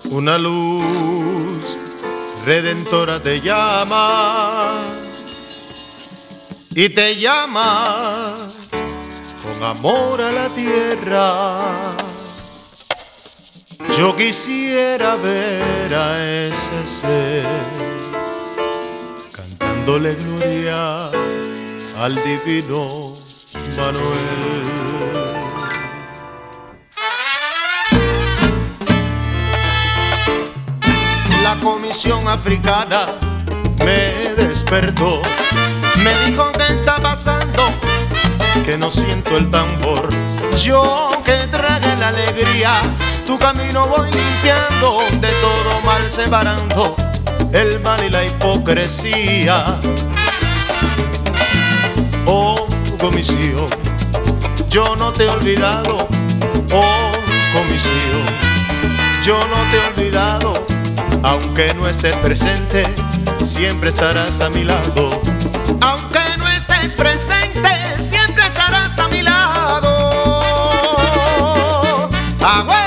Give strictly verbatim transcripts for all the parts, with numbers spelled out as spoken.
Una luz redentora te llama y te llama con amor a la tierra. Yo quisiera ver a ese ser cantándole gloria al divino Manuel. La Comisión Africana me despertó, me dijo que está pasando, que no siento el tambor. Yo que traje la alegría, tu camino voy limpiando, de todo mal separando el mal y la hipocresía. Oh Comisión, yo no te he olvidado. Oh Comisión, yo no te he olvidado. Aunque no estés presente, siempre estarás a mi lado. Aunque no estés presente, siempre estarás a mi lado. ¡Ah, güey!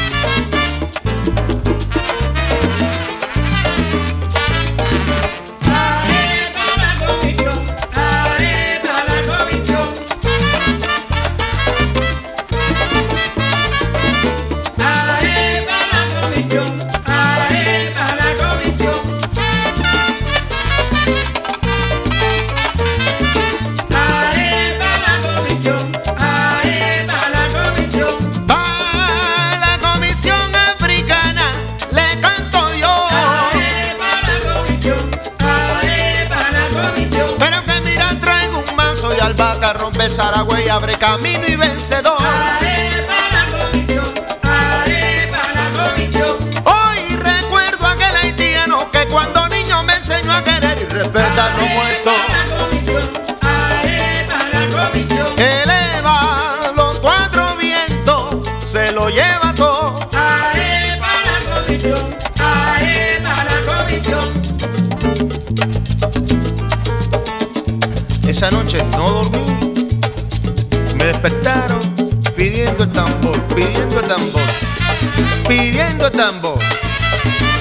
Albahaca rompe Saragüey, abre camino y vencedor. Ae para la comisión, ae para la comisión. Hoy recuerdo a aquel haitiano que cuando niño me enseñó a querer y respetar a los muertos. Ae para la comisión, ae para la comisión. Eleva los cuatro vientos, se lo lleva todo. Ae para la comisión, ae para la comisión. Esa noche no dormí, me despertaron pidiendo el tambor, pidiendo el tambor, pidiendo el tambor.